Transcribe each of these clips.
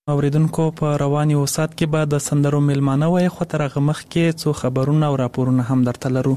اوریدونکو په رواني وسات کې به د سندرو میلمانه وای خو تر هغه مخکې څو خبرونه او راپورونه هم درته لرو.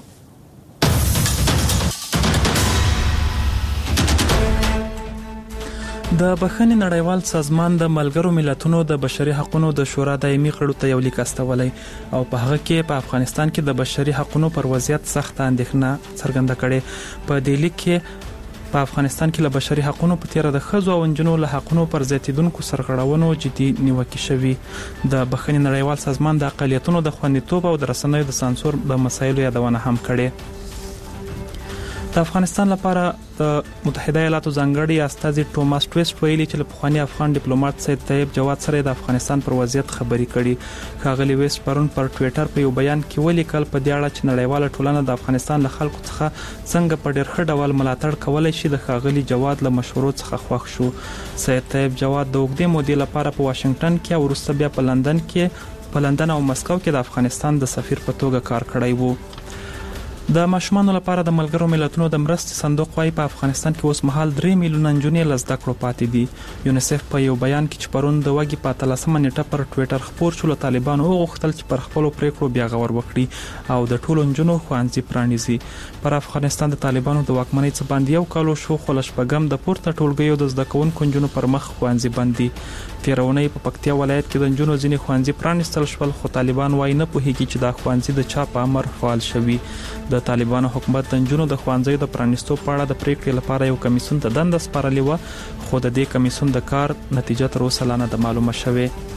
د بخښنې نړیوال سازمان د ملګرو ملتونو د بشري حقوقو د شورا دایمي غړو ته یو لیک استولی او په هغه کې په افغانستان کې د بشري حقوقو پر وضعیت سخت اندېښنه څرګنده کړې. په دې لیک کې په افغانستان کې له بشري حقوقو په تیر د ښځو او نجونو له حقوقو پر زیاتیدونکو سرغړونو جدي نیوکې شوې. د بخښنې نړیوال سازمان د اقلیتونو د خوندیتوب او د رسنیو د سانسور د مسایلو یادونه هم کړې. د افغانستان لپاره د متحده ایالاتو ځانګړي استازي ټوماس ټویسټ ویلي چې له پخوانی افغان ډیپلوماټ سید طیب جواد سره د افغانستان پر وضعیت خبرې کړي. ښاغلي ویسټ پرون پر ټویټر په یو بیان کې ولیکل په دې اړه چې نړیواله ټولنه د افغانستان له خلکو څخه څنګه په ډېر ښه ډول ملاتړ کولای شي د ښاغلي جواد له مشورو څخه خوښ شو. سید طیب جواد د اوږدې مودې لپاره په واشنگټن کې او وروسته بیا په لندن او مسکو کې د افغانستان د سفیر په توګه کار کړی وو. د ماشومانو لپاره د ملګرو ملتونو د مرستې صندوق وايي په افغانستان کې اوس مهال 3 میلیونه نجونې له زده کړو پاتې دي. یونیسف په یو بیان کې چې پرون د وګي په 13 نیټه پر ټویټر خپور شو له طالبانو وغوښتل چې پر خپل پریکړو بیا غور وکړي او د ټولو نجونو ښوونځي پرانیزي. پر افغانستان د طالبانو د واکمنۍ څخه باندې یو کال شو خو لشپګم د پورته ټولګیو د زده کوونکو نجونو پر مخ ښوونځي بند دي. تیرونی په پکتیا ولایت کې د نجونو ځینې ښوونځي پرانیستل شول خو طالبان وايي نه پوهیږي چې دا ښوونځي د چا په امر فعال شوي. د طالبانو حکومت د نجونو د ښوونځیو د پرانیستو په اړه د پریکړې لپاره یو کمیسیون ته دنده سپارلې و خو د دې کمیسیون د کار نتیجه تر اوسه لا نه معلومه شوې.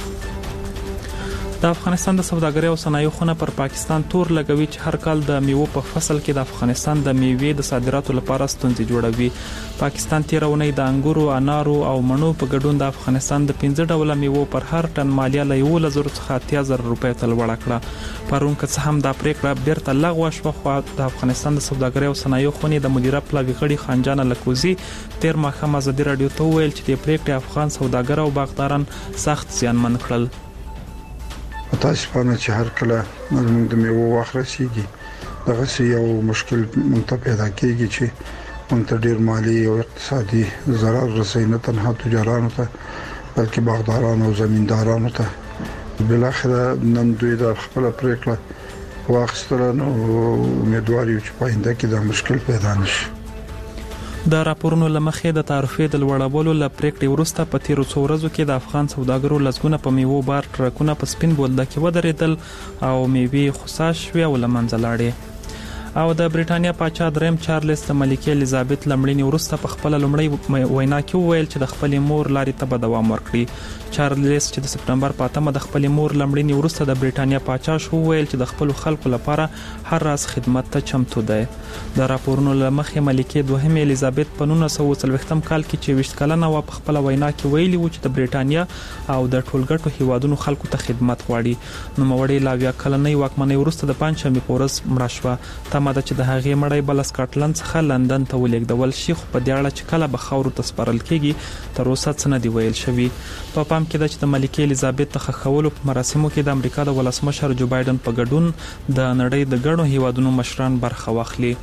د افغانستان د سوداګرۍ او صنایعو خونه پر پاکستان تور لګوي چې هر کال د میوو په فصل کې د افغانستان د میوې د صادراتو لپاره ستونزې جوړوي. پاکستان تیرونی د انګورو، انارو او مڼو په ګډون د افغانستان د 15 ډوله میوو پر هر ټن مالیه له 11,000 څخه 80,000 روپۍ ته لوړه کړه. پرون که څه هم دا پریکړه بیرته لغوه شوه خو د افغانستان د سوداګرۍ او صنایعو خونې د مدیره پلاوي غړي خانجان لکوزي تیر ماښام ازادي رادیو ته وویل چې د پریکړې افغان سوداګر او باغداران سخت زیانمن کړل. متاسفانه چې هر کله موږ د میوو وخت رسیږي دغه یو مشکل مونږ ته پیدا کیږي چې مونږ ته ډیر مالی او اقتصادي ضرر رسوي نه تنها تجارانو ته بلکې باغدارانو او زمیندارانو ته. بلاخره نن دوی د خپل پریکړه واخیستل نو امیدوار یو چې پاینده کې دا مشکل پیدا نشي. د راپورونو لمخې د تعرفې د لوړولو ل پریکړې وروسته په تیرو څو ورځو کې د افغان سوداګرو لزګونه په میوو بار ټرکونه په سپین بولده کې ودرېدل او میوې خسا شوې او لمنځه لاړې. او د بریټانیا پاچا دریم چارلز د ملکه الیزابت لمړینې وروسته په خپل لومړی وینا کې وویل چې د خپل مور لارې ته به دوام ورکړي. چارلز چې د سپټمبر په 8 د خپل مور لمړینې وروسته د بریټانیا پاچا شو ویل چې د خپل خلکو لپاره هر راز خدمت ته چمتو دی. د راپورونو لمخې ملکه دوهم الیزابت په 1940 کال کې چې 20 کلنه و په خپل وینا کې ویلي و چې د بریټانیا او د ټولګټو هیوادونو خلکو ته خدمت غواړي. نو موړې لا بیا کلنۍ واکمنۍ وروسته د پنځمې پورس مړه شوه. ماده چې د هغې مړی بل سکاټلند څخه لندن ته ولېږدول شي خو په دې اړه چې کله به خاورو ته سپارل کېږي تر اوسه څه نه دی ویل شوي. په پام کې ده چې د ملکې الیزابت د خښولو په مراسمو کې د امریکا د ولسمشر جو بایدن په ګډون د نړۍ د ګڼو هیوادونو مشران برخه واخلي.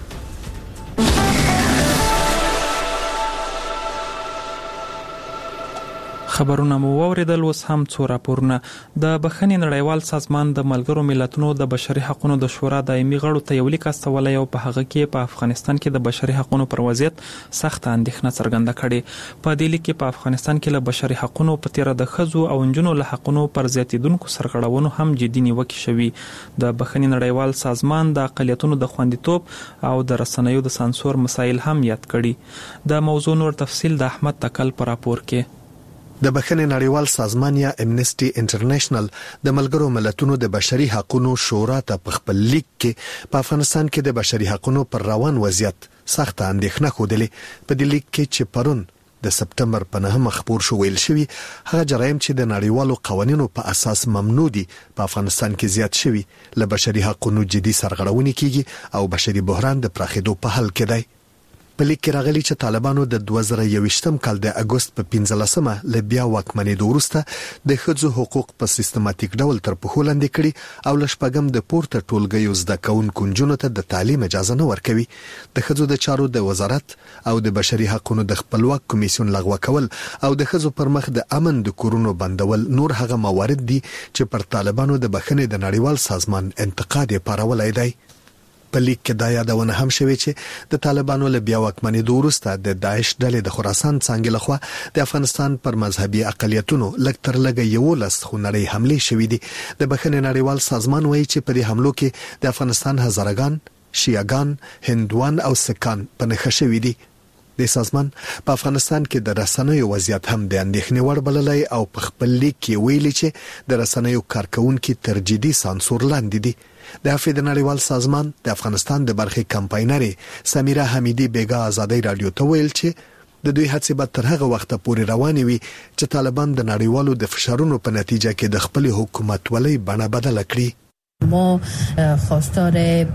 خبرونه مو واوریدل. اوس هم څو راپورونه. د بخښنې نړیوال سازمان د ملګرو ملتونو د بشري حقوقو د شورا دایمي غړو ته یو لیک استولی او په هغه کې په افغانستان کې د بشري حقوقو پر وضعیت سخت اندېښنه څرګنده کړې. په دې لیک کې په افغانستان کې له بشري حقوقو په تیر د ښځو او نجونو له حقوقو پر زیاتیدونکو سرغړونو هم جدي نیوکې شوي. د بخښنې نړیوال سازمان د اقلیتونو د خوندیتوب او د رسنیو د سانسور مسایل هم یاد کړي. د موضوع نور تفصیل د احمد تکل پر راپور کې. د بخښنې نړیوال سازمان یا امنیسټي انټرنیشنل د ملګرو ملتونو د بشري حقوقو شورا ته په خپل لیک کې په افغانستان کې د بشري حقوقو پر روان وضعیت سخت اندېښنه خوده. په دې لیک کې چې پرون د سپټمبر په 9 خبر شو ویل شوی هغه جرایم چې د نړیوالو قوانینو په اساس ممنوع دي په افغانستان کې زیات شوی له بشري حقوقو جدي سرغړونې کیږي او بشري بحران د پراخېدو په حال کې دی. په لیک کې راغلي چې طالبانو د 2021م کال د اگست په 15مه ل بیا واکمنۍ وروسته د ښځو حقوق په سیستماتیک ډول تر پښو لاندې کړي او لشپږم د پورته ټولګیو زده کوونکو نجونو ته د تعلیم اجازه نه ورکوي. د ښځو د چارو د وزارت او د بشري حقوقو د خپلواک کمیسیون لغوه کول او د ښځو پر مخ د امن د کورونو بندول نور هغه موارد دي چې پر طالبانو د بخښنې د نړیوال سازمان انتقاد یې پارولای دی. په لیک کې دا یادونه هم شوې چې د طالبانو له بیا واکمنۍ وروسته د داعش ډلې د خراسان څنګه لخوا د افغانستان پر مذهبي اقلیتونو لږ تر لږه 11 خونړۍ حملې شوې دي. د بخښنې نړیوال سازمان وایي چې په دې حملو کې د افغانستان هزارګان، شیعاګان، هندوان او سکان په نښه شوي دي. د سازمان په افغانستان کې د رسنیو وضعیت هم د اندېښنې وړ بللی او په خپل لیک کې ویلي چې د رسنیو کارکونکو تر جدي سانسور لاندې دي. د افغان نړیوال سازمان د افغانستان د برخې کمپاینرې سمیرا حمیدی بیگا آزادۍ رادیو ته ویل چې د دوی هڅې به تر هغه وخت پورې روانې وي چې طالبان د نړیوالو د فشارونو په نتیجه کې د خپل حکومت ولې بڼه بدله کړي. ما خواستار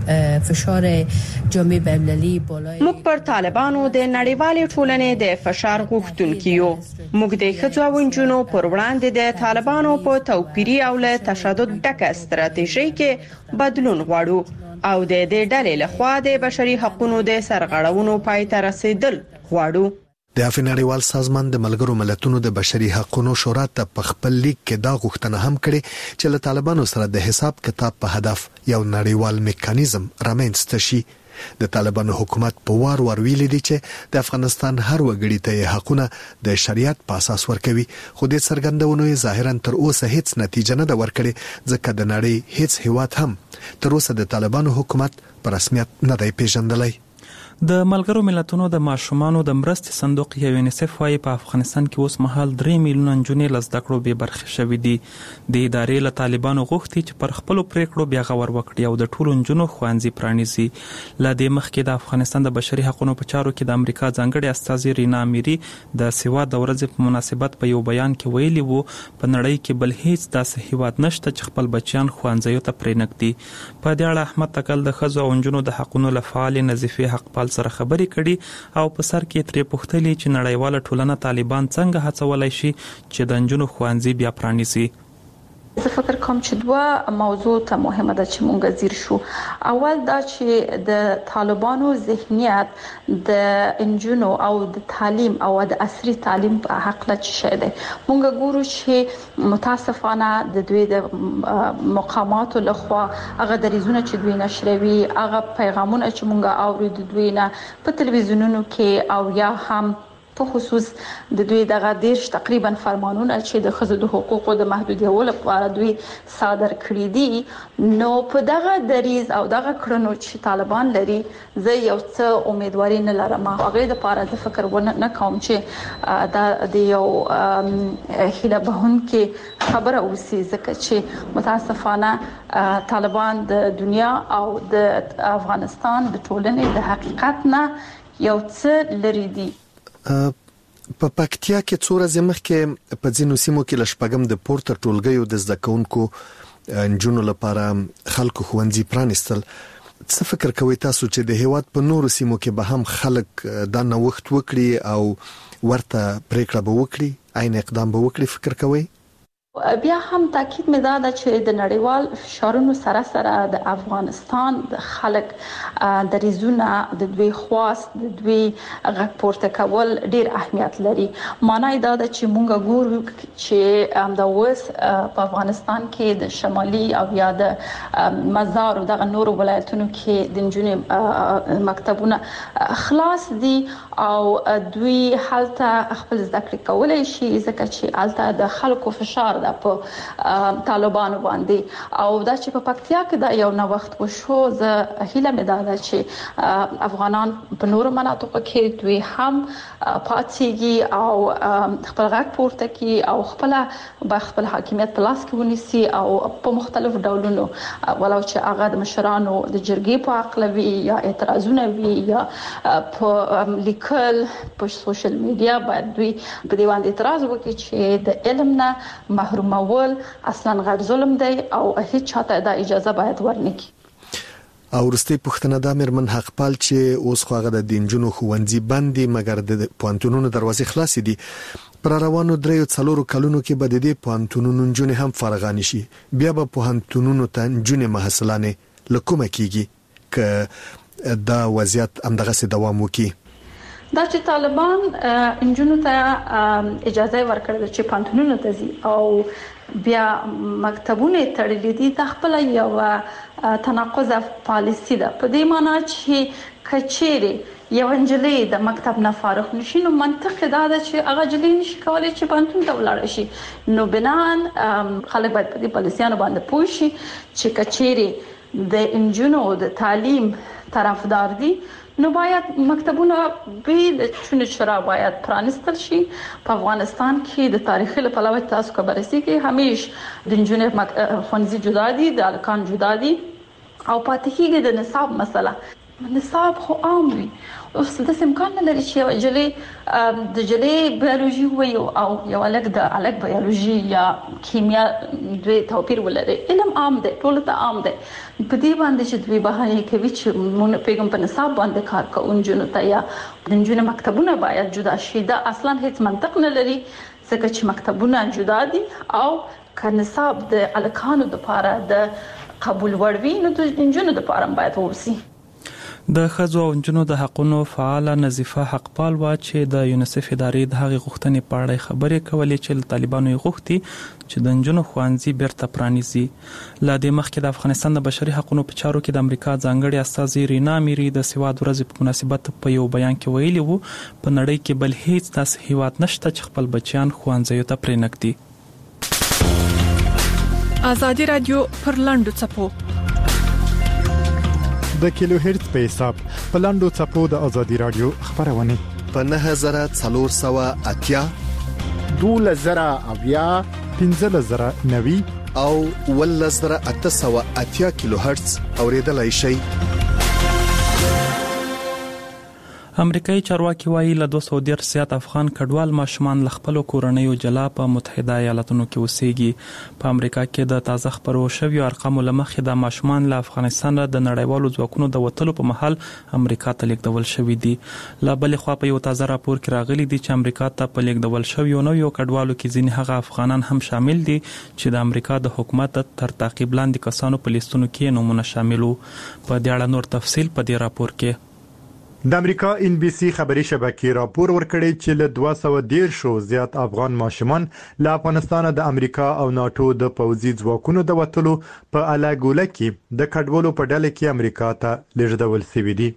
فشار جامعه بین‌المللی بالای موږ پر طالبانو د نړیوالې ټولنې د فشار غوښتونکو یو. موږ د ښځو او نجونو پر وړاندې د طالبانو په توپیري او له تشدد ډکه ستراتیژي کې بدلون غواړو او د دې ډلې لخوا د بشري حقوقو د سرغړونو پای ته رسیدل غواړو. د افغان نړیوال سازمان د ملګرو ملتونو د بشري حقوقو شورا ته په خپل لیک کې دا غوښتنه هم کړې چې له طالبانو سره د حساب کتاب په هدف یو نړیوال میکانیزم رامنځته شي. د طالبانو حکومت په وار ویلي دی چې د افغانستان هر وګړي ته حقونه د شریعت په اساس ورکوي، خو د څرګندونو ظاهرا تر اوسه هیڅ نتیجه نه ده ورکړې ځکه د نړۍ هیڅ هیواد هم تر اوسه د طالبانو حکومت په رسمیت نه دی پیژندلی. د ملګرو ملتونو د ماشومانو د مرستې صندوق یونیسف وايي په افغانستان کې اوس مهال 3 میلیونه نجونې له زده کړو بې برخې شوې دي. د ادارې له طالبانو غوښتي چې پر خپلو پریکړو بیا غور وکړي او د ټولو نجونو ښوونځي پرانیزي. له دې مخکې د افغانستان د بشري حقوقو په چارو کې د امریکا ځانګړي استازي رینا امیری د سیوا د ورځې په مناسبت په یو بیان کې ویلي وو په نړۍ کې بل هیڅ داسې هیواد نشته چې خپل بچیان ښوونځیو ته پرېنږدي. په دې اړه احمد تکل د ښځو او نجونو د حقوقو لپاره نظیفه حقپال سره خبرې کړي او په سر کې ترې پوښتلي چې نړیواله ټولنه طالبان څنګه هڅولای شي چې د نجونو ښوونځي بیا پرانیزي. زه فکر کوم چې دوه موضوع ته مهمه ده چې مونږ زیر شو. اول دا چې د طالبانو ذهنیت د انجونو او د تعلیم او د عصري تعلیم په حق لا چې ده. مونږ ګورو چې متاسفانه د دوی د مقامات لخوا هغه دریزونه چې دوی نشروي، هغه پیغامونه چې مونږ اورېدو دوی نه په تلویزیونونو کې او یا هم په خصوص د دوی دغه دیرش تقریبا فرمانونه چې د ښځو د حقوقو د محدودیتولو لپاره دوی صادر کړی دي، نو په دغه دریز او دغه کړنو چې طالبان لري زه یو څه امیدواري نه لرم. هغه د لپاره د فکر ونه کوم چې دا د یو هیله بهونکې خبره اوسي ځکه چې متاسفانه طالبان د دنیا او د افغانستان د ټولنې د حقیقت نه یو څه لري دي. په پکتیا کې څو ورځې مخکې په ځینو سیمو کې لشپږم د پورته ټولګیو د زده کوونکو نجونو لپاره خلکو ښوونځي پرانیستل. څه فکر کوئ تاسو چې د هیواد په نورو سیمو کې به هم خلک دا نوښت وکړي او ورته پریکړه به وکړي، عین اقدام به وکړي؟ فکر کوئ؟ بیا هم تاکید مې دا ده چې د نړیوال فشارونو سره سره د افغانستان د خلک د ریزونه د دوی خواست د دوی غږ پورته کول ډیر اهمیت لري. معنی دا ده چې مونږ ګورو چې د اوس په افغانستان کې د شمالي او یا د مزار او د نورو ولایتونو کې د نجونې مکتبونه خلاص دي او دوی هلته خپل زده کړې کولای شي ځکه چې هلته د خلکو فشار په طالبانو باندې او دا چې په پکتیا کې دا یو نوښت وشو. زه هیله مې ده چې افغانان په نورو مناطقو کې دوی هم پاتېږي او خپل غږ پورته کوي او خپل حاکمیت په لاس کې ونیسي او په مختلفو ډولونو ولو چې هغه د مشرانو د جرګې په عقل وي یا اعتراضونه وي یا په لیکل په سوشل میډیا باید دوی په دې باندې اعتراض وکړي چې د علم نه محرومول اصلا غیر ظلم دی او هیڅ چاته دا اجازه باید ورنکړي. او ورستي پښتنه د امرمن حقپال چې اوس خوغه د دینجونو خوندزي باندې مګر د پوانتونونو دروازې خلاصې دي پر روانو 3-4 کلونو کې به د پوانتونونو جنې هم فارغان شي بیا به پوانتونونو ته جنې محصلانه لکومه کیږي ک دا وضعیت همدغه سي دوام وکي دا چې طالبان انجونو ته اجازه ورکړه چې پوانتونونو ته ځي او بیا مکتبونه تړلې دي د خپل یو تناقض پالیسی ده په دې معنی چې کچېره یو انجلۍ د مکتب نه فارغ نشي نو منطق دا ده چې هغه جلې نشي کولای چې پانتون ته ولاړ شي نو بنان خلک باید په دې پالیسیانو باندې پوه شي چې کچېره د انجونو د تعلیم طرفدار دي نو باید مکتبونه به د چونه شرا باید پرانستل شي په افغانستان کې د تاریخي لپاره تاسو خبرسي کې همیش د انجونو خونځي جدا دي د الکان جدا دي او پاتې کېږي د نصاب مسله نصاب خو عام وي اوس د امکان نه لري چې جلې د جلې بیولوژي وي او یو الګ بیولوژي یا کیمیا دوی توپیر ولري علم عام دی ټول ته عام دی په دې باندې چې دوی بهانه کوي چې مونږ پیغام په نصاب باندې کار کوو انجونو ته یا انجونو مکتبونه باید جدا شي دا اصلا هیڅ منطق نه لري ځکه چې مکتبونه جدا دي او که نصاب د الکانو لپاره د قبول وړوي نو د انجونو لپاره باید ورسي د خځو او نجونو د حقونو فعال نظیفه حقپال وا چې د یونیسف ادارې د هغې غوښتنې په اړه خبرې کولې چې طالبانو یې غوښتي چې د نجونو ښوونځي بیرته پرانیزي لا د مخکې د افغانستان د بشري حقونو په چارو کې د امریکا ځانګړي استازي رینا میری د سواد ورځې په مناسبت په یو بیان کې ویلي وو په نړۍ کې بل هیڅ داسې هیواد نشته چې خپل بچیان ښوونځیو ته پرېنږدي ازادي رادیو پر لاندو چپو د کیلو هرتز په حساب په لاندو چپو د ازادي رادیو خبرونه په 9480 2000 1590 او 1880 کیلو هرتز اوریدلای شي امریکایي چارواکي وايي له 210 زیات افغان کډوال ماشومان ل خپل کورنۍ جلا په متحده ایالاتونو کې اوسېږي په امریکا کې د تازه خبرو شویو ارقامو لمخې د ماشومان له افغانستان د نړیوالو ځواکونو د وټلو په محل امریکا ته لیږدول شوې دي لا بل خو په یو تازه راپور کې راغلي دي چې امریکا ته په لیږدول شویو نو یو کډوالو کې ځینې هغه افغانان هم شامل دي چې د امریکا د حکومت تر تعقیب لاندې کسانو په لیستونو کې نمونه شاملو په دې اړه نور تفصیل په دې راپور کې د امریکا ان بي سي خبري شبکې راپور ورکړی چې له 210 زیات افغان ماشومان له افغانستان د امریکا او ناتو د پوځي ځواکونو د وټلو په الاګوله کې د کډوالو په ډله کې امریکا ته لیږدول شوي دي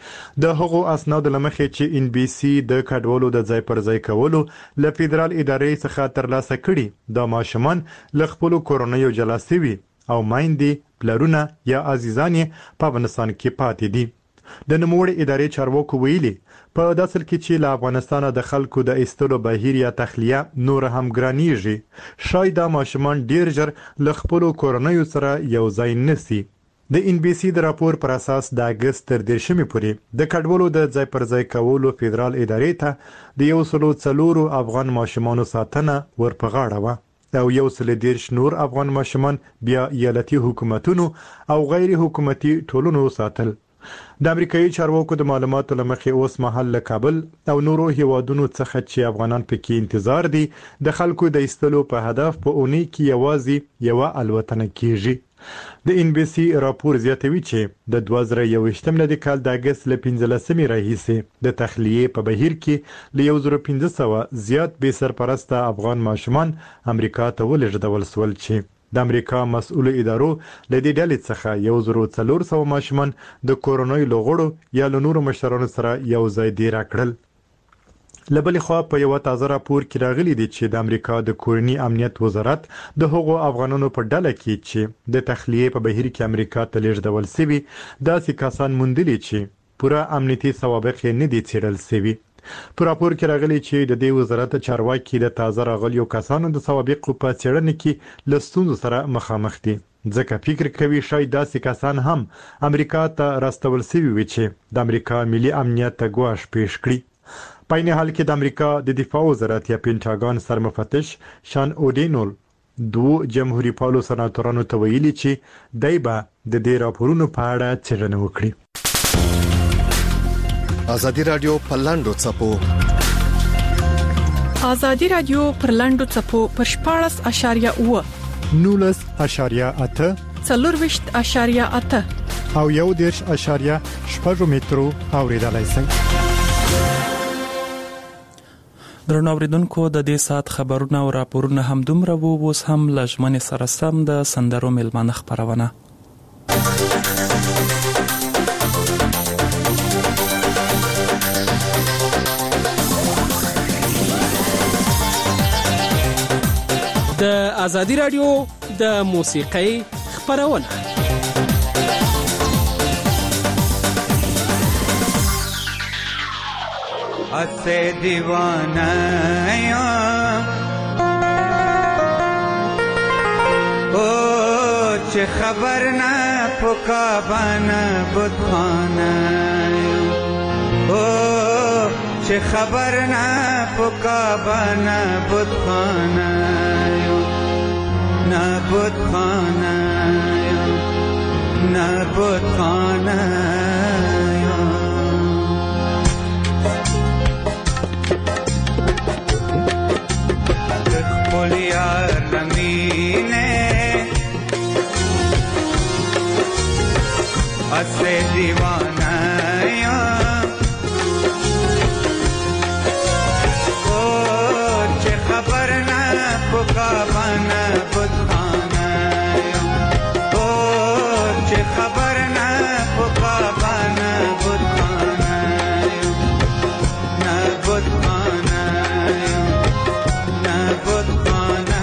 د هغو اسناد لمخې چې ان بي سي د کډوالو د ځای پر ځای کولو له فدرال ادارې څخه ترلاسه کړي د ماشومان له خپل کورنۍ جلا شوي او مایندې پلرونه یا عزیزان په افغانستان کې پاتې دي د نوموړي ادارې چارواکو ویلي په داسل کې چې له افغانستان د خلکو د ایستلو بهیر یا تخلیه نور هم ګرانیږي شاید د ماشومان ډیر ژر له خپل کورنۍ سره یو ځای نسی د ان بي سي د راپور پر اساس د اگست تر 10 پورې د کډوالو د ځای پر ځای کولو فدرال ادارې ته د 140 افغان ماشومان ساتنه ورپغاړه و او 110 نور افغان ماشومان بیا ایالتي حکومتونو او غیر حکومتي ټولنو ساتل د امریکایي چارواکو د معلوماتو لمخې اوس مهال له کابل او نورو هیوادونو څخه چې افغانان پکې انتظار دي د خلکو د ایستلو په هدف په اونۍ کې یوازې یو الوتنه کیږي د ان بي سي راپور زیاتوي چې د 2021 ملي کال د اگست ل 15 راهیسې د تخلیه په بهیر کې ل 1500 زیات به سرپرسته افغان ماشومان امریکا ته ولېږدول شول چې د امریکا مسؤل ادارو له دې ډلې څخه 1400 ماشومان د کورونای لغړو یا لنورو مشرانو سره یو ځای دی راکړل لبل خو په یو تازه راپور کې راغلي دي چې د امریکا د کورنی امنیت وزارت د هغو افغانانو په ډله کې چې د تخلیه په بهیر کې امریکا ته لیږدول شوي داسې کسان موندلي چې پوره امنیتي سوابق نه دي څېړل شوي په راپور کې راغلي چې د دې وزارت چارواکي د تازه راغلیو کسانو د سوابقو په څېړنه کې له ستونزو سره مخامخ دي ځکه فکر کوي شاید داسې کسان هم امریکا ته راستول شوي وي چې د امریکا ملي امنیت ته ګواښ پیښ کړي په این حال کې د امریکا د دفاع وزارت یا پینټاګون سرمفتش شان اودینول دوه جمهوریت پالو سناتورانو ته ویلي چې دای به د دې راپورونو په اړه څېړنه وکړي. ازادي رادیو پرلاندو چپو ازادي رادیو پرلاندو چپو پر 14.8 19.8 4.8 او 1.8 مترو اوریدلای شئ. درنو اوریدونکو د دې سات خبرونه او راپورونه هم دومره وو. اوس هم لژمن سره سم د سندرو ملمنه خبرونه. د ازادي رادیو د موسیقۍ خبرونه. اسے دیوانہ او چه خبر نه پکا بنا بودخانه او چه خبر نه پکا بنا بودخانه نه بودخانه نه بودخانه یار رمینه اسے دیوانہ او چه خبر نه پکا بنا بودخانه او چه خبر نه پکا بنا بودخانه نه بودخانه نه بودخانه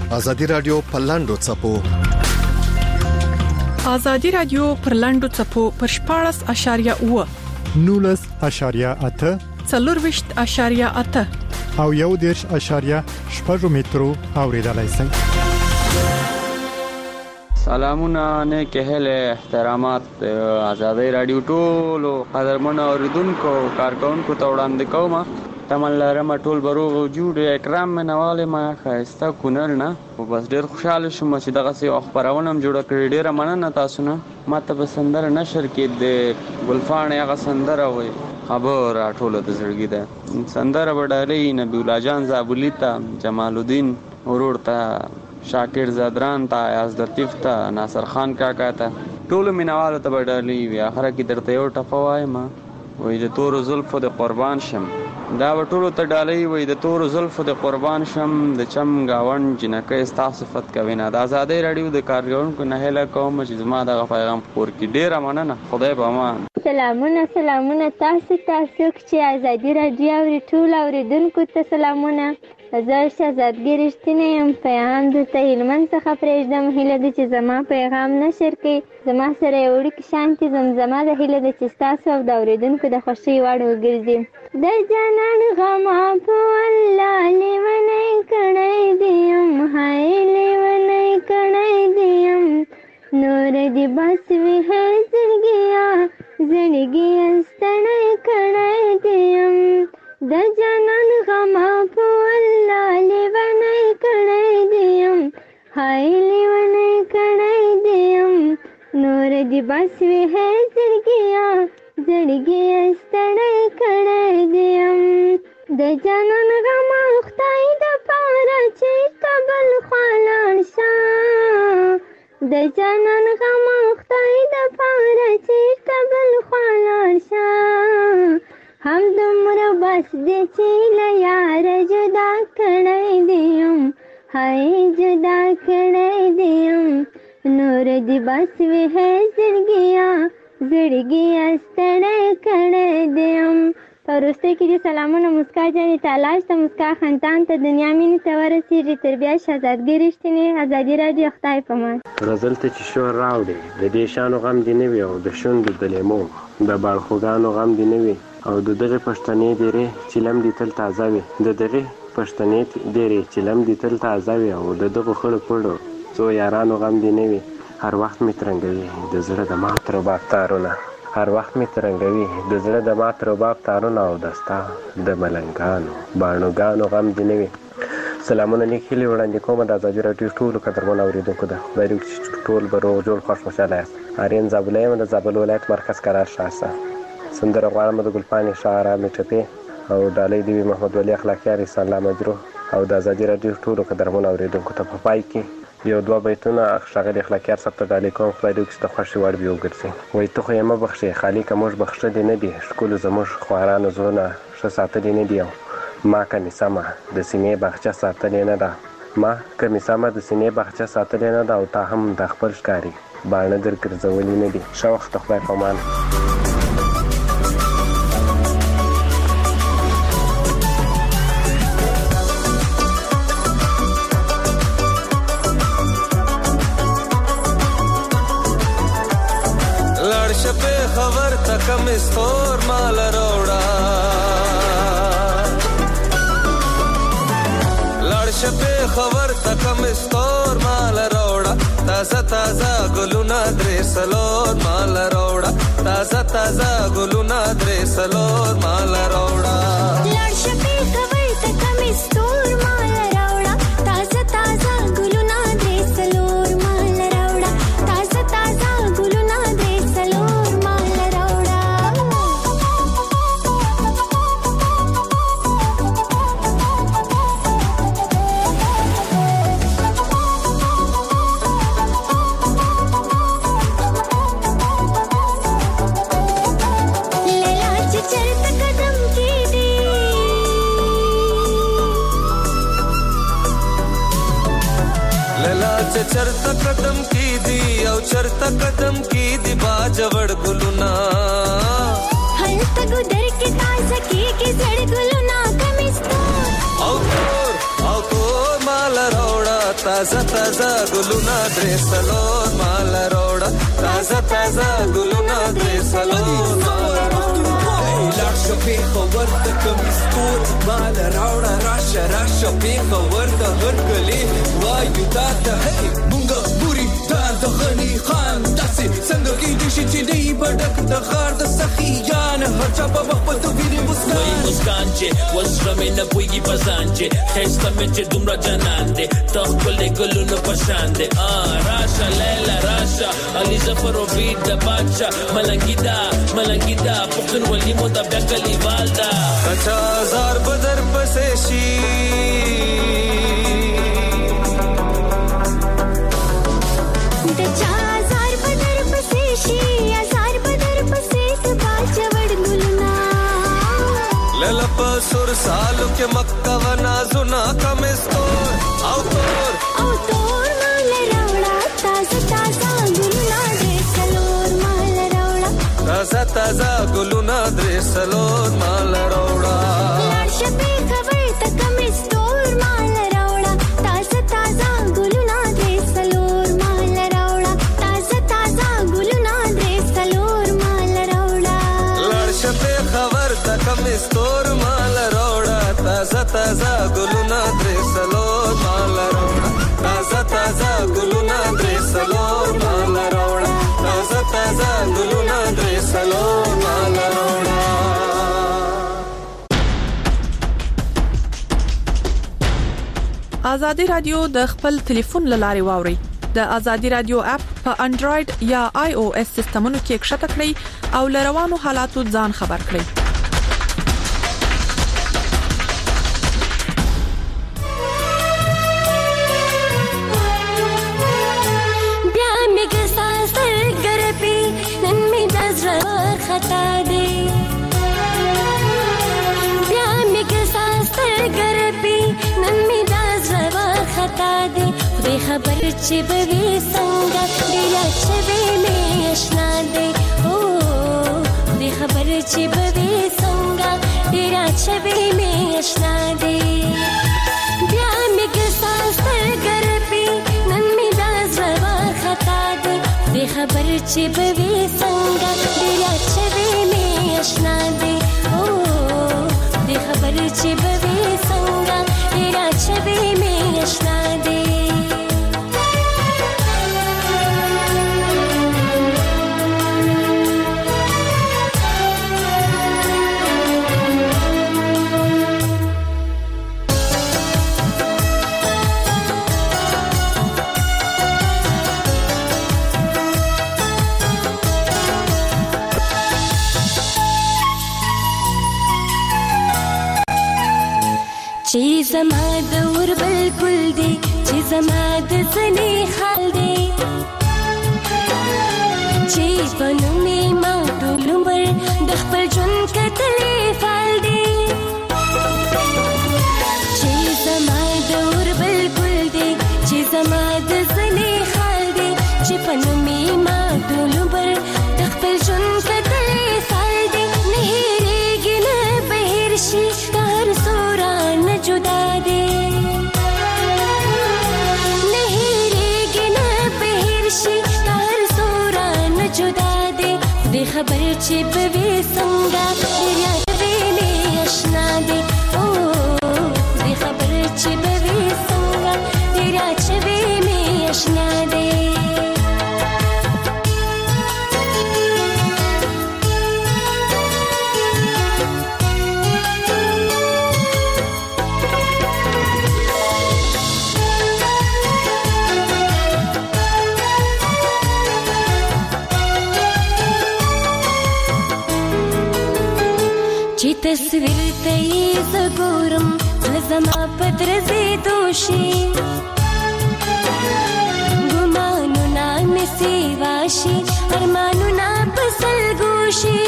ازادي رادیو په لاندو چپو ازادي رادیو پر لاندو چپو پر 14.9 19.8 4.8 او 1.8 مترو اوریدلای شئ. سلامونه نیک اهل احترامات ازادي رادیو ټولو قدرمن اوریدونکو کارکونکو ته وړاندې کوم. تمن لرم ټول بروغ وجود اکرام منواله ما خاسته کونر نه او بس ډیر خوشاله شوم چې دغه سي خبرونه جوړ کړی. ډیر مننه تاسو نه. ماته به سندر نشر کې د ګلفان هغه سندر وي خبر ټول د زړګي ده. سندر وډالې نبی الله جان زابلی ته جمال الدین ورور ته شاکر زادران ته یاز لطیف ته ناصر خان کاکا ته ټول منواله ته وډالې وی اخره کې درته یو ټپوای ما وې د تور زلفو د قربان شم. دا ټولو ته ډالۍ وې د تور زلفو د قربان شم د چم گاون جنکه ستا صفت کوي نه. د ازادي رادیو د کارګرونکو نه هله کوم چې زما د پیغام پور کې ډیره مننه. خدای به امان. سلامونه تاسو چې ازادي رادیو اوري ټول اوریدونکو ته سلامونه. زه شهزادګۍ رښتینی یم. پیغام درته هلمند څخه پرېږدم. هیله ده چې زما پیغام نشر کړئ. زما سره یو وړوکی شانتې زمزمه ده. هیله ده چې ستاسو او د اوریدونکو د خوښۍ وړ وګرځي. د جانان غم په الله لیونی کړی دی یم. های لیونی کړی دی یم. نور دې بس وي هی زړګیا زړګیا ستړی کړی دی یم. د جانان غم په الله لیونی کړی دی یم. های لیونی کړی دی یم. نور دې بس وي هی زړګیا زړګیا ستړی کړی دی یم. د جانان غم خدای د پاره چې کابل خوا لاړ شه. د جانان غم خدای د پاره چې کابل خوا لاړ شه. هم دومره بس دی چې له یاره جدا کړی دی یم. های جدا کړی دی یم. نور دې بس وي هی زړګیا زړګیا ستړی کړی دی یم. په وروستۍ کې دې سلامونه مسکا جانې تالاش ته مسکا خندان ته دنیا مینې ته ورسېږي. تر بیا شهزادګۍ رښتینې ازادي رادیو خدای په امان. غزل ته چې شور راوړې د دې شانو غم دې نه وي او د شونډو د لیمو د باړخوګانو غم دې نه وي او د دغې پښتنې ډېرې چیلم دې تل تازه وي. د دغې پښتنې ډېرې چیلم دې تل تازه وي او د دغو خړو پړو څو یارانو غم دې نه وي. هر وخت مې ترنګوي د زړه د مات رباب تارونه. هر وخت مې ترنګوي د زړه د مات رباب تارونه او د ستا د ملنګانو باڼوګانو غم دې نه وي. سلامونه نیک هیلې وړاندې کومه د ازادي راډیو ټولو قدرمنو اورېدونکو ته. خدای دې وکړي چې ټول به روغ جوړ خوښ خوشحاله یاست. آرین زابله یم د زابل ولایت مرکز قرار شاسته. سندره غواړم د ګلپانې شاعره مې ټپې او ډالۍ دې وي محمد ولی اخلاقیار ایسا الله مجروح او د ازادي راډیو ټولو قدرمنو اورېدونکو ته. په پای کې یو دوه بیتونه ښاغلي اخلاقیار صاحب ته ډالۍ کوم. خدای دې وکړي چې د خوښې وړ وي وګرځي. وایي ته خو یې مه بخښې خالقه موږ بخښلي نه دي. ښکلو زموږ خوارانو زړونه ښه ساتلي نه دي او ما کمې سمه د سینې باغچه ساتلې نه ده. ما کمې سمه د سینې باغچه ساتلې نه ده او تا هم د خپل ښکاري باڼه در ګرځولي نه دي. ښه وخت خدای په امان. خبر تکم استور مال روڑا لړش په خبر تکم استور مال روڑا. تازه تازه ګلونه درې سلور مال روڑا. تازه تازه ګلونه درې سلور مال روڑا. لړش په خبر تکم استور مال روڑا. تازه تازه ګلونه درې سلور مال روڑا. تازه تازه ګلونه درې سلور چرته قدم کی دی او چرته قدم کی دی باجوړ ګلونا. هل تګو در کې تازه کی زړ ګلونا کمستور او تور مال روڑا. تازه تازه ګلونه درې څلور مال راوړه تازه تازه ګلونه درې څلور مال لاړ شپې خبر د کمستور مال راوړه راشه راشه په خبر د هرکلی وایو تا ته مونږ بوري تا د غني خان داسې څنګه کې د شي چې دی بډک د غار د سخیان هر چا په وخت په ویری مسکان چې وسرمه نه پويږي پسان چې خسته مې چې دومره جنان دې تخپل ګلونو پشان دې راشه لیلا راشه علي ظفر او بیت د بادشاہ ملنګیدا پښتون ولي مو د بکلی والدا کچا زار بدر پسې شي د چا زار بدر پسې شي زار بدر پسې سبا چوڑ ګلنا للا پسور سالو کې مکه ونا زنا کمستور او تور مال راوړه تازه تازه ګلنا دې سلور مال راوړه تازه تازه ګلونه درې څلور مال راوړه لاړ شپې خبر تک مستور مال راوړه تازه تازه ګلونه دې سلور مال راوړه تازه تازه ګلونه دې سلور مال راوړه لاړ شپې خبر تک مستور مال راوړه تازه تازه ګلونه درې څلور مال راوړه تازه تازه ګلونه درې څلور مال راوړه تازه تازه ګلونه درې څلور مال راوړه آزادي رادیو د خپل ټلیفون لاري واوري د آزادي رادیو اپ په انډراید یا آی او اس سیستمونو کې ښکته کړئ او لروانو حالاتو ځان خبر کړئ بیا میګ ساسر ګرپی نن می دزر خطا دی بیا میګ ساسر ګرپی نن می دزر خطا دی خدای خبر چې به وي څنګه ډیلا چې به می آشنا دی او خدای خبر چې به وي څنګه ډیلا چې به می آشنا دی بیا میګ ساسر ګرپی نن می دزر خطا دی خدای خبر چې به وي څنګه ډیلا چې به می آشنا دی او خدای خبر چې به وي څنګه ډیلا چې به می آشنا دی چې زما د ور بالکل دی چې زما د ځنې حال دی چې بنو می ما ټول عمر د خپل ژوند کتلې فال دی چې زما د ور بالکل دی چې زما د ځنې حال دی چې بنو می ما ټول عمر د خپل ژوند کتلې فال دی نه هېرېږي نه بهر شي هر سورا نه جدا دی نه هېرېږي نه بهر شي هر سورا نه جدا دی خدای خبر چې به وي څنګه دریا به می آشنا دی او خدای خبر چې به وي څنګه دریا چې به می آشنا دی چې تصویر ته یې زګورم زما پدرزي دوشي ګمانو نام سی واشي ارمانو نا پسل ګوشي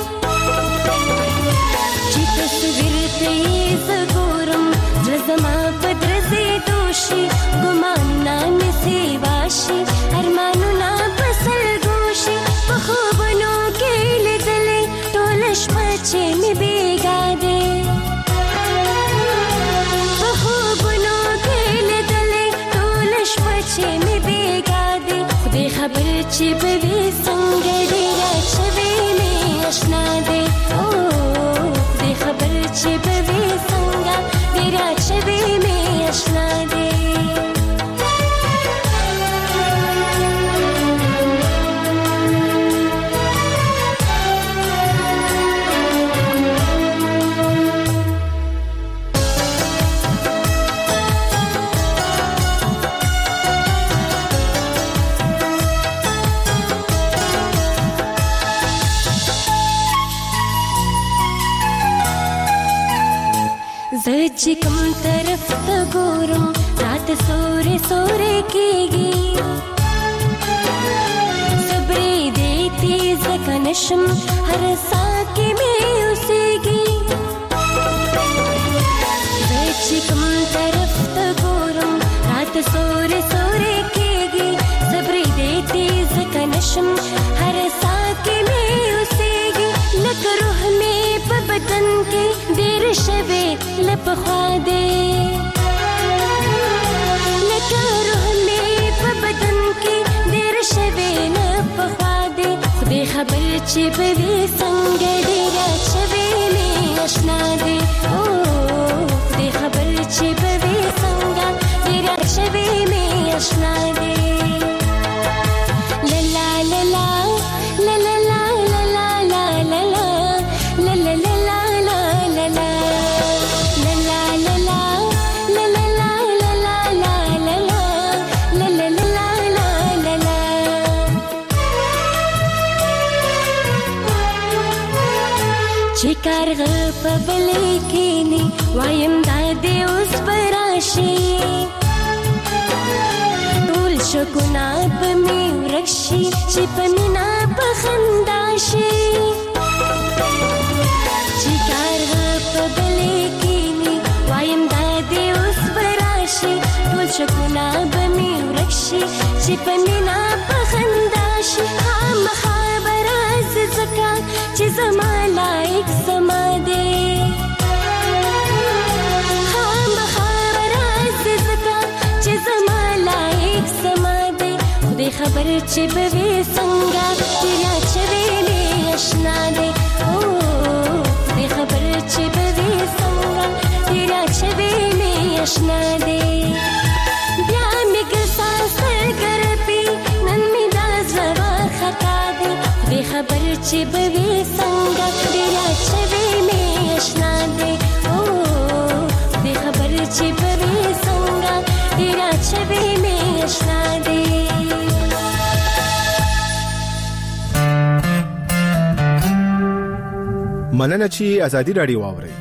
چې تصویر ته یې زګورم زما پدرزي دوشي ګمانو نام سی واشي ارمانو نا پسل ګوشي په خوبونو کې لیدلې ټول شپه چې می بیګا دې په خوبونو کې لیدلې ټول چې به وي څنګه ډېره شوې مې اشنا دی خدای خبر چې به وي څنګه ډېره شوې مې اشنا دی زه چې کوم طرف ته ګورم راته سورې سورې کېږي صبرې دې تیز که نشم هر ساه کې مې اوسېږي زه چې کوم طرف ته ګورم راته سورې سورې کېږي صبرې دې تیز که نشم هر ساه کې مې اوسېږي لکه روح مې په بدن کې ډېر شوې لپخوا دی لکه روح مې په بدن کې ډېر شوې لپخوا دی خدای خبر چې به وي څنګه ډېره شوې مې اشنا دی خدای خبر چې به وي څنګه ډېره شوې مې اشنا دی لا لا لا لا لا لا لا لا لا لا لا لا لا چې کارغه په بلې کېني وایم دا دې اوس به راشي ټول شکونه به مې ورک شي چې په مینه په خندا شي چې کارغه په بلې کېني وایم دا دې اوس به راشي ټول شکونه به مې ورک شي چې په مینه په خندا شي خامخا به راځي ځکه چې زما لایق زما دی خامخا به راځي ځکه چې زما لایق زما دی خدای خبر چې به وي څنګه ډېره شوې مې اشنا دی خدای خبر چې به وي څنګه ډېره شوې مې اشنا دی بیا مې ګسا سترګرپي نن مې دا زړه خطا دی خدای خبر چې به وي څنګه ډېره شوې مې اشنا دی خدای خبر چې به وي څنګه ډېره شوې مې اشنا دی مننه چې ازادي راډیو واورئ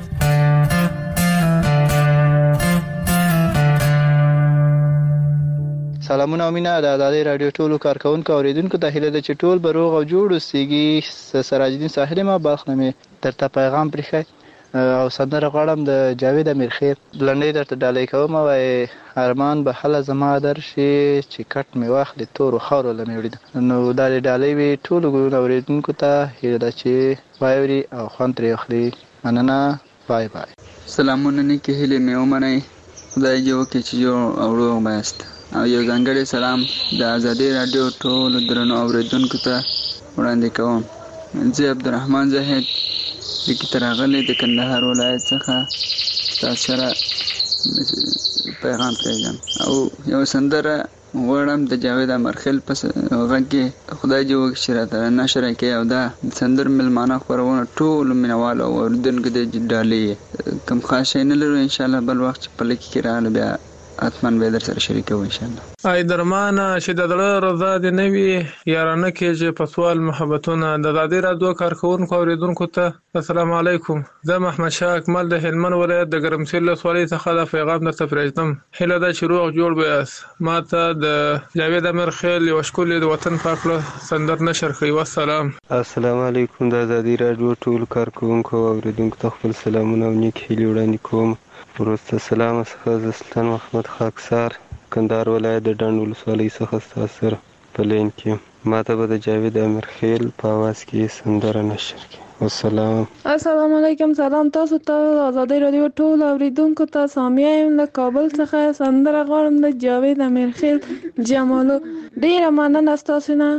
سلامونه او مینه د ازادي راډیو ټولو کارکونکو اوریدونکو ته هیله ده چې ټول به روغ او جوړ اوسئ. سراج الدین ساحلي ما باخنمه درته پیغام پرېښی او سندره غواړم د جاوید امیر خیر لنډۍ درته ډالۍ کوم وای ارمان به هله زما درشي چې کټ مې واخلي تورو خاورو له مې وړي نو دا ډالۍ وي ټولو اوریدونکو ته هیله ده چې واوري او خوند ترې واخلي. مننه. بای بای. سلامونه نیکې هیلې مې ومنئ. خدای دې وکړي چې جوړ او روغ بایاست. او یو ځانګړی سلام د ازادي راډیو ټولو درنو اوریدونکو ته وړاندې کوم. زه عبدالرحمن زاهد لیکي راغلی د کندهار ولایت څخه تاسو سره پیغام پرېږدم او یو سندره غواړم د جاوید امرخیل په غږ کې خدای دې وکړي چې راته نشر کړي او دا سندر ملمانه خپرونه ټولو مینوالو او اوریدونکو ته ډالۍ کوم خاص شی نه لرو. انشاءالله بل وخت چې په لیک کې راغله بیا حتما به در سره شریکو ان شاء الله. ای درمانه چې د دړه رضا دې نه وي یارانه کې چې په سوال محبتونه د ازادي راډیو کارکونکو اوریدونکو ته السلام علیکم. زه محمد شاه اکمل د هلمند ولایت د ګرمسیر ولسوالۍ څخه د پیغام درته پرېږدم. هیله ده چې روغ جوړ بیاست. ماته د جاوید امیر خیل یو ښکلې د وطن پاکله سندر نشر کړئ. والسلام. السلام علیکم. د ازادي راډیو ټول کارکونکو اوریدونکو ته خپل سلامونه او نیک هیلې وړاندې کوم. وروسته سلام څخه زه سلطان محمد خاکسار کندهار ولایت د ډنډ ولسوالۍ څخه ستاسو سره په لین کې ماته به د جاوید امیرخیل په आवाज کې سندره نشر کړي. والسلام. السلام علیکم. سلام تاسو ته آزادۍ رادیو ټول اوریدونکو ته. سامیه یم له کابل څخه. سندره غواړم د جاوید امیرخیل جمالو. ډیره مننه تاسو نه.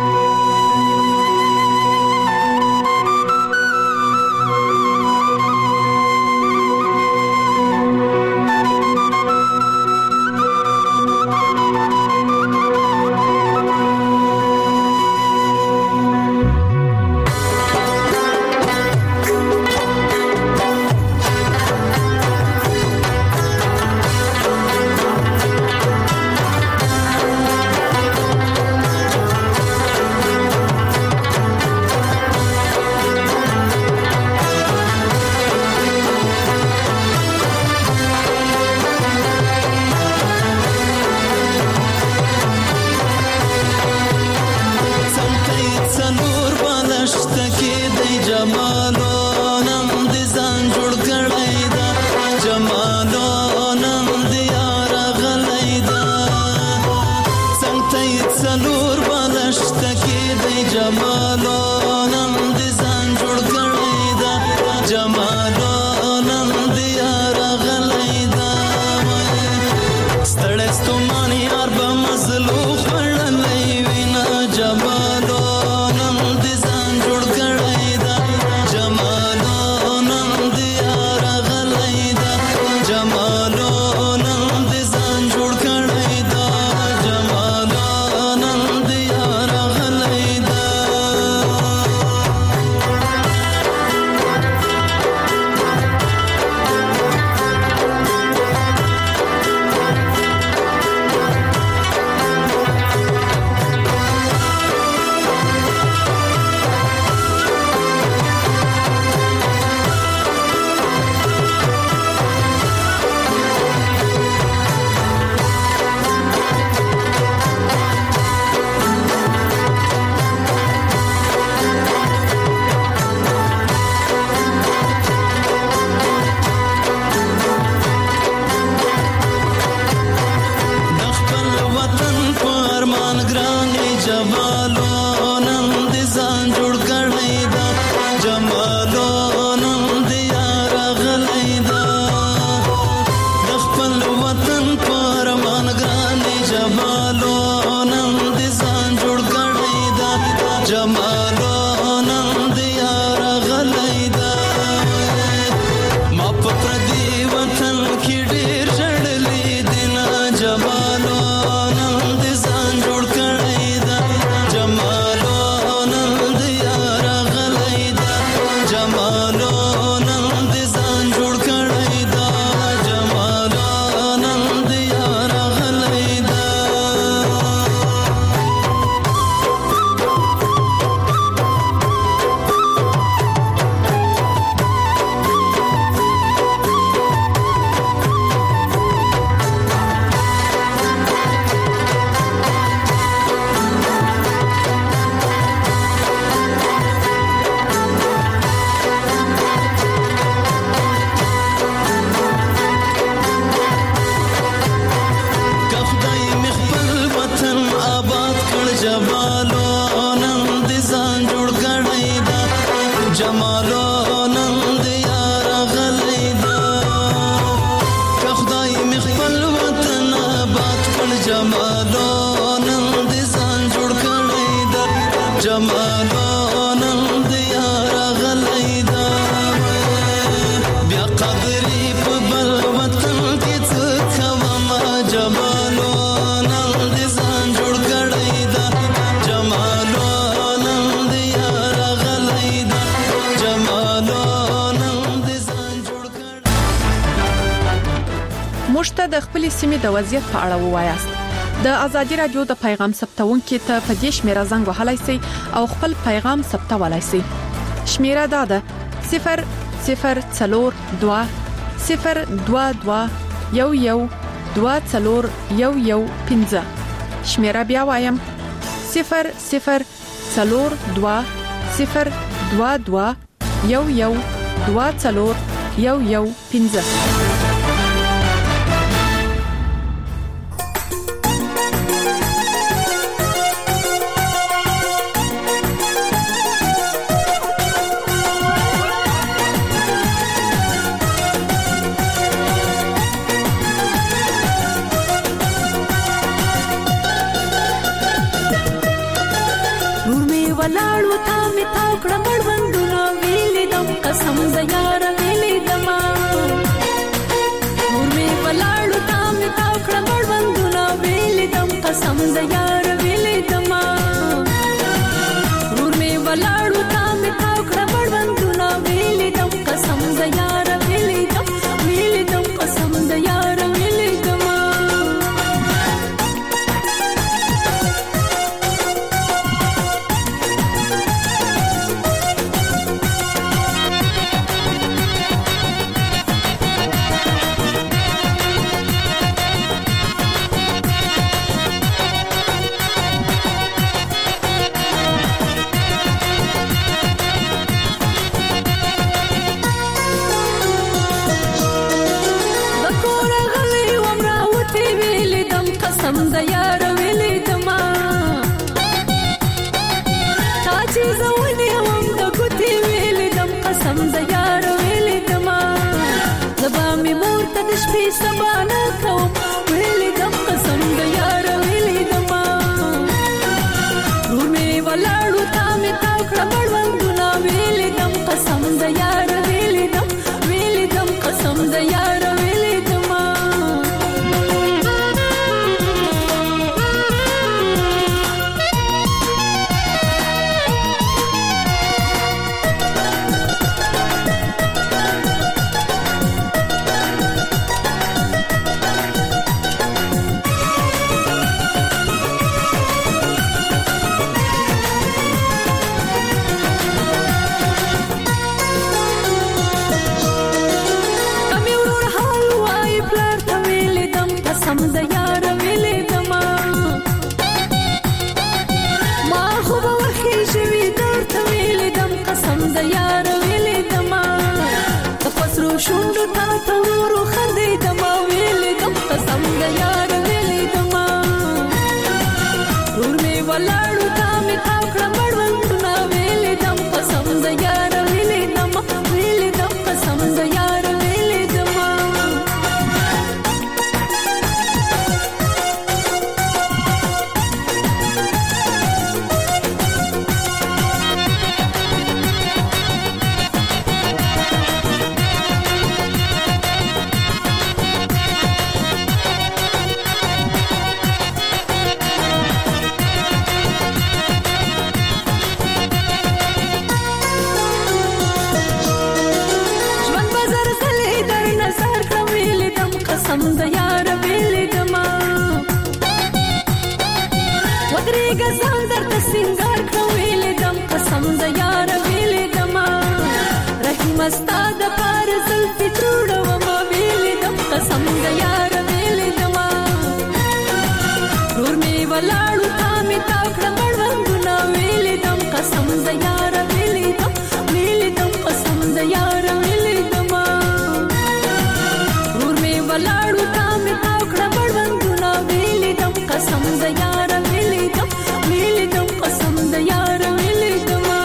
مشته د خپل سیمې د وضعیت په اړه ووایاست. د ازادي رادیو د پیغام ثبتونکو ته په دې شمیره زنګ وهلای شئ او خپل پیغام ثبتولای شئ. شمیره دا ده 0042 022 112415. شمیره بیا وایم 0042 022 112415. ولاړو تا می تاو کړه مړوندونه ویلې دم قسم د یار ویلې دما نور می ولاړو تا می تاو کړه مړوندونه ویلې دم قسم د یار ویلې دما نور می ولاړو تا می تاو کړه مړوندونه ویلې دم قسم د یار ویلې دم قسم د یار ویلې دما قسم د یار ویلې دما تا چې زونی هم د ګوتې ویلې دم قسم د یار ویلې دما زبا می مور ته د شپې سبا نه کوم ویلې دم قسم د یار ویلې دما نور می ولاړو تا می تاو کړه مړوندونه ویلې دم قسم د یار ویلې دم قسم د یار ویلې دما قسم د یار ویلې دما ما خو به وخی شوي درته ویلې دم قسم د یار ویلې دما د پسرو شونډو تا ته ورو خندې دما ویلې دم قسم د یار ویلې دما ور می ولاړو تا می تاو کړه مړوندونه ویلې دم قسم د یار ویلې دما ویلې دم قسم د یار ویلې دما قسم د یار ویلې دما ودرېږه ځان درته سینګار کړم ویلې دم قسم د یار ویلې دما رحیمه ستا دپاره زلفې جوړومه ویلې دم قسم د یار ویلې دما ورور مې ولاړو تا مې تاو کړه مړوندونه ویلې دم قسم د یار ویلې دم قسم د یار ویلې دما ورور مې ولاړو تا مې تاو کړه مړوندونه ویلې دم قسم د یار ویلې دم قسم د یار ویلې دما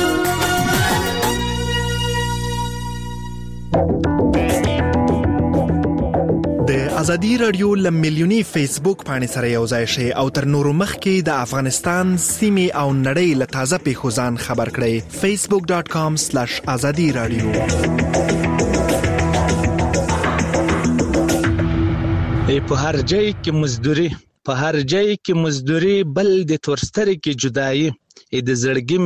د ازادي رادیو لملیونی فیسبوک باندې سره یو ځای شي او تر نورو مخکې د افغانستان سیمې او نړۍ له تازه پیښو ځان خبر کړئ facebook.com/azadi radio په هر ځای کې مزدوري بل د تورستري کې جدایي د زړګي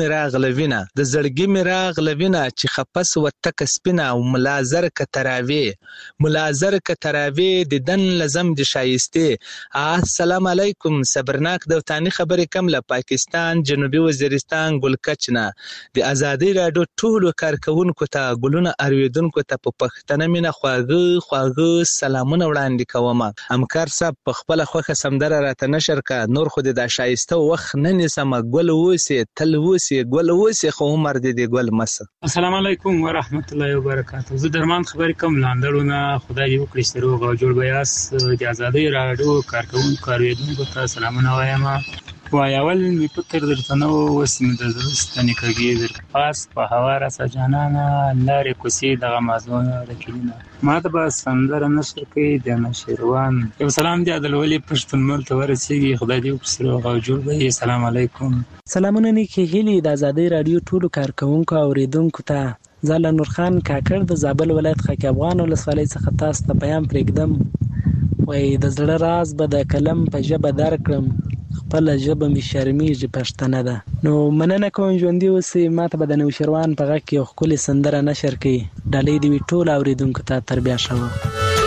میراغ لوینه چې خپس وتک سپینه او ملازر کتراوی د دن لزم د شایسته. السلام علیکم. صبرناک دوتانی خبرې کم له پاکستان جنوبي وزیرستان ګلکچنه د ازادي رادیو ټولو کارکونکو ته ګلونه ارویدونکو ته په پښتنه مینه خواږه سلامونه وړاندې کوم. همکار صاحب په خپل خوخه سمدره راته نشر کا نور خو د شایسته وخت نه نسمه ګل تل وسی ګل وسی خو عمر دې ګل مس. السلام علیکم ورحمت الله وبرکاته. زه درمان خبرې کوم لاندړونه خدای دې وکړي چې روغ او جوړ بیاس د ازادي رادیو کارکونکو ته سلامونه وایم. وای اول می فکر درته نو اوس مې د زړه ستنې کږې در پاس په هوا راسه جانانه لارې کوڅې دغه مازونه رکیلینه ما ته به سندره نشر کوي د نشروان یو سلام دی عدالولي پښتون مل ته ورسېږي خدای دې وبسره او جوړ وي. السلام علیکم. سلامونه نیکې هیلې د ازادۍ رادیو ټولو کارکونکو او اوریدونکو ته. زه نور خان کاکړ د زابل ولایت خاک افغان ولسوالۍ څخه تاسو ته پیغام پرېږدم. وای د زړه راز به د قلم په ژبه درکړم، خپل ژبه می شرمېږي پښتنه ده. نو مننه کوم ژوندي اوسئ. ماته به د نوشروان په غږ کې یو ښکلې سندره نشر کړي. ډالۍ دې وي ټولو اورېدونکو ته. تر بیا ښه وه.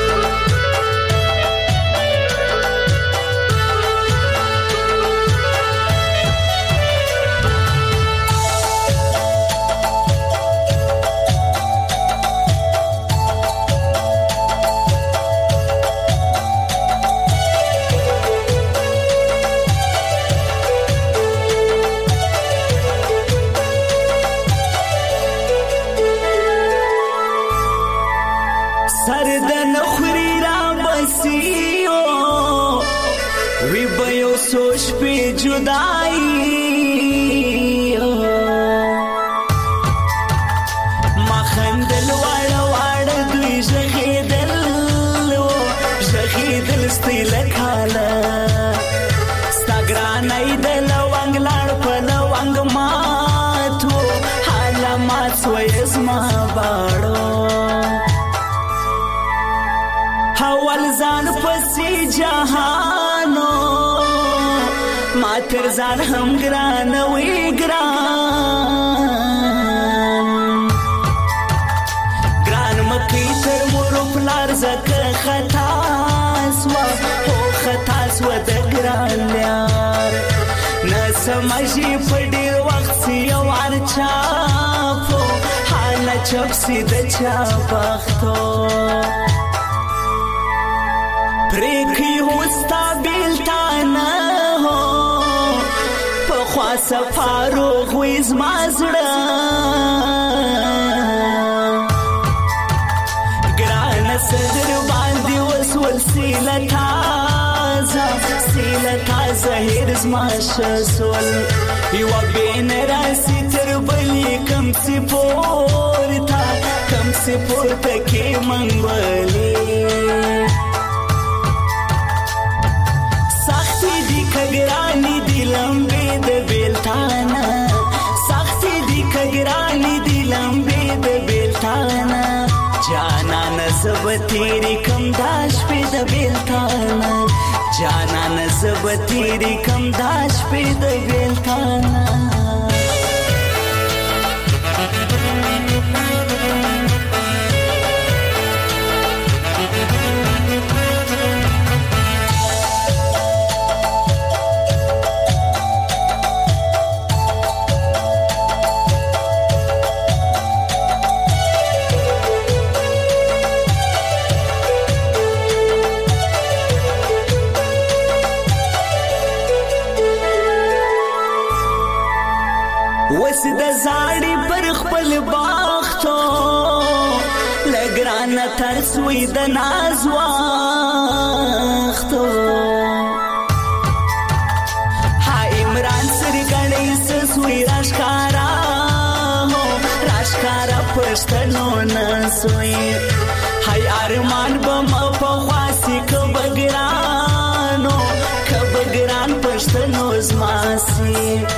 تر ځان هم ګران وی ګران مکی تر مور پلار زکه خطا سوا هو خطا سوا د ګران یار نه سمجي په ډیر وخت یو ارچا په حال چوک سي د چا بختو پرېږي هوستا بیلتانه سفارو غویز مازړه ګران صدر باندې وسول سیله تازه هرز ماشسول یو بین راسی تر بلی کم سی پورتا کې منګولې سختي دي کګرانی دي لمبې د بیلتانا سختي دي کګرانی دي لمبې د بیلتانا جانا نسب تیری کم داش په د بیلتانا جانا نسب تیری کم داش په د بیلتانا ترسوی د ناز وختو ها عمران سرګړې سوی راشکارا پښتنو نسوی هاي ارمان بم په خاصي کبګران پښتنو زماسي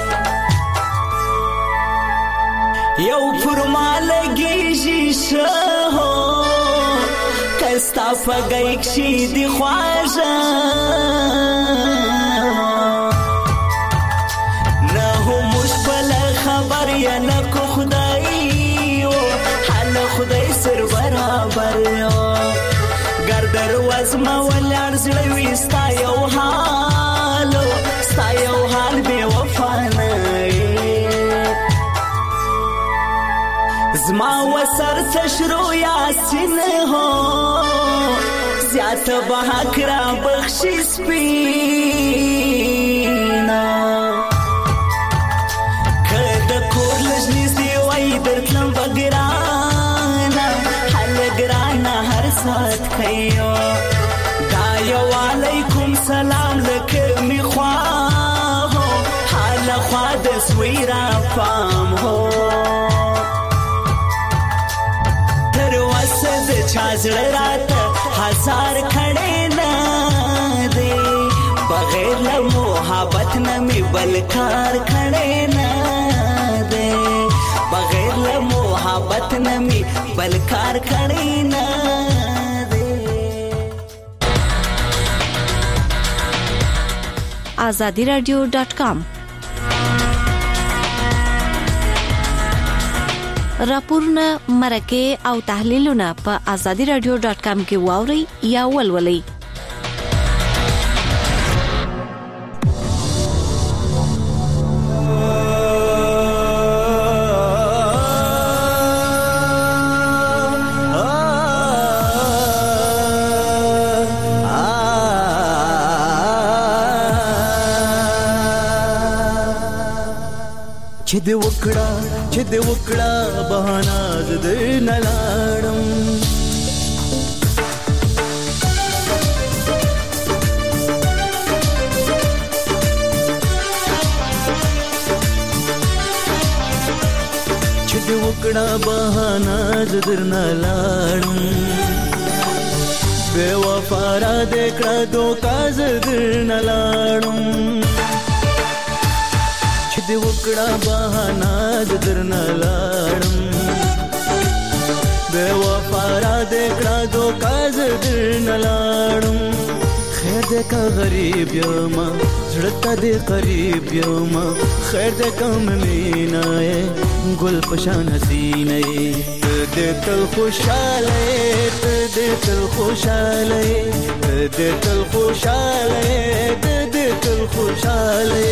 یو فرمالګي شهو کستا فګیک شي دی خواجه نه هم مشبل خبر یا نه کو خدای او حال خدای سر برابر یو ګردر وزما ولر زړوي ستا یو حال به وفا نه زما وسر تشرو یاسین هو زیات بحق را بخشی سپینا کد کور لجنیز دیوائی درتلم بگرانا حل گرانا هر سات خیو دایو علیکم سلام لکمی خواهو بازار کھڑے نہ دے بغیر له محبت نه می بل کار کھڑے نہ دے بغیر له محبت نه می بل کار کھڑے نہ azadiradio.com راپورونه مرکه او تحلیلونه په azadiradio.com کې واوري یا ولولئ. چې د وکړه بهانه د نلاړم چې د وکړه بهانه د نلاړم بے وفا را دکړه دوکا د نلاړم د وکړه بهانه د درنه لاړم بے وفا را دکړه دوکا ز درنه لاړم خیر دې کا غریب یم زړه ته دې قریب یم خیر دې کم مینای ګل پشان حسینه دې تل خوشاله دې تل خوشاله دې تل خوشاله دې تل خوشاله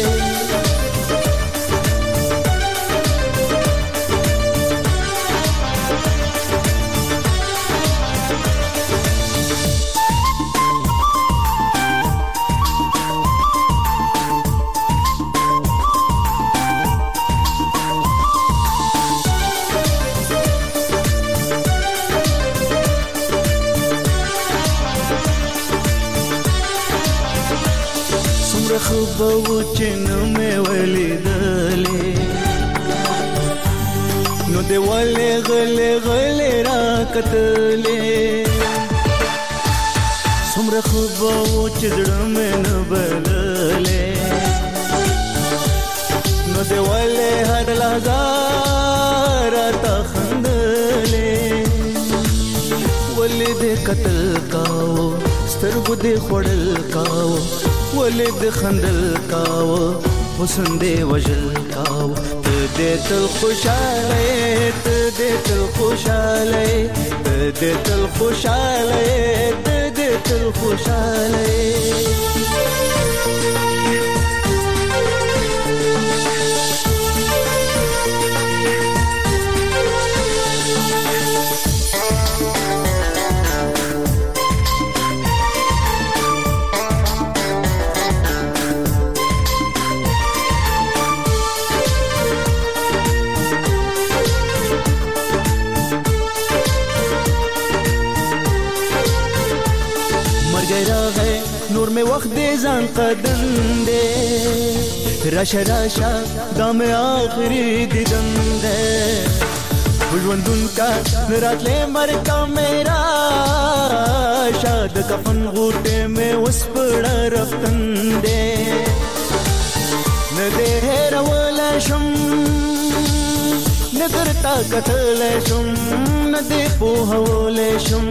خبو چنو میں ولیدلې نو دی ولې غلې غلې را کتلې څومره خبو چړم میں نه بللې نو دی ولې هر لحظه تا خندلې ولې دې قتل کاو سترګو دې خړل کاو ولید خندل کاو حسن دې وجل کاو ته دې تل خوشاله ته دې تل خوشاله ته دې تل خوشاله ته دې تل خوشاله نور میں وقت دے زان قدم دے راشا راشا دام آخری دیدن دے بجوندن کا رات لے مر کا میرا شاد کفن غوٹے میں وسپڑا رفتن دے ندے رولا شم نگرتا قتل شم ندے پوہول شم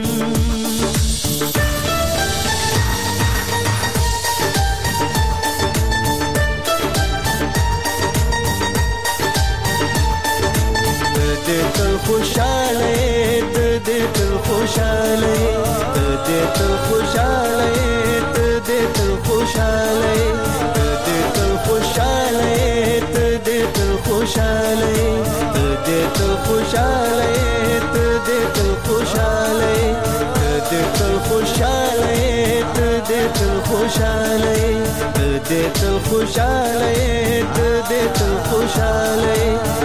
دې تل خوشاله دې تل خوشاله دې تل خوشاله دې تل خوشاله دې تل خوشاله دې تل خوشاله دې تل خوشاله دې تل خوشاله دې تل خوشاله دې تل خوشاله دې تل خوشاله دې تل خوشاله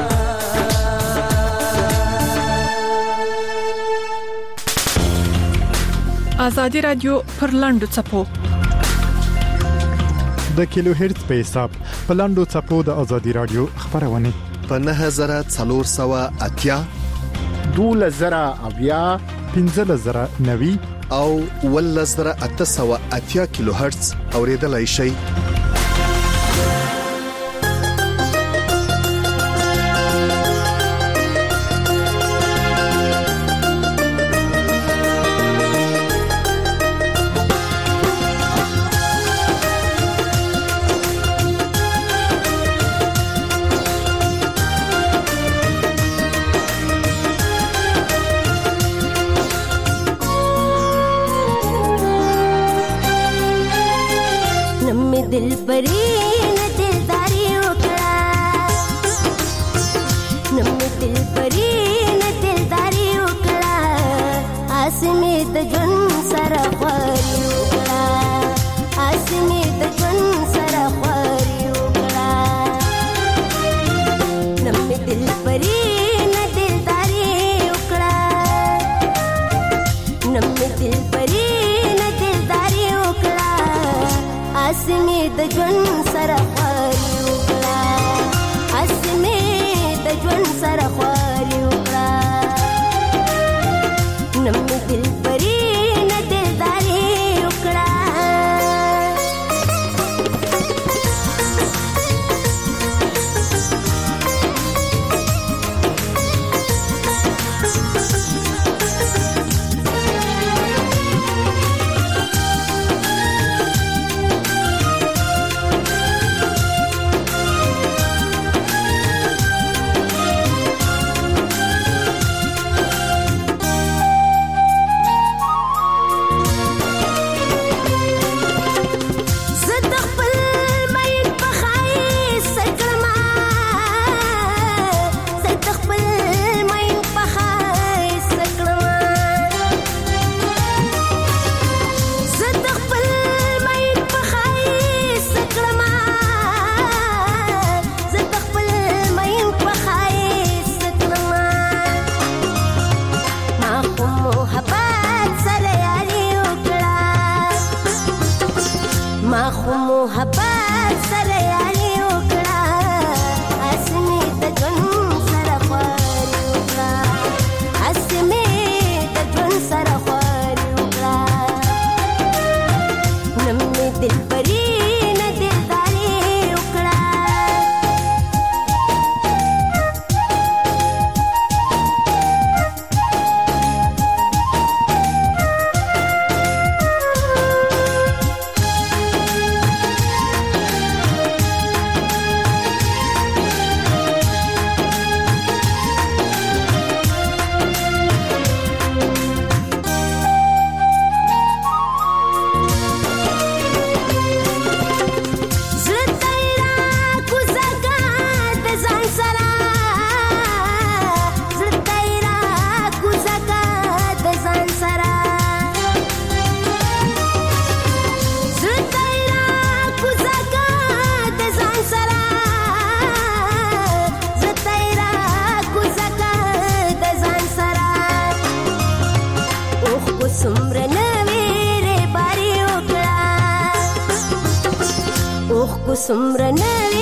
ازادي رادیو پر لاندو چپو د کیلو هرتز په حساب په لاندو چپو د ازادي رادیو خبرونه په 9480 12090 15090 او 11880 کیلو هرتز اوریدلای شئ. दिल परी न दिलदारी उकड़ा नम्मी दिल परी न दिलदारी उकड़ा आसमीत जुन सरफरी उकड़ा आसमीत जुन सरफरी उकड़ा नम्मी दिल परी न दिलदारी उकड़ा नम्मी दिल परी न दिलदारी उकड़ा आसमी د ژوند سره خواري وکړه آسمي د ژوند سره خواري وکړه نمې دل پرې نه دلداري وکړه سمرن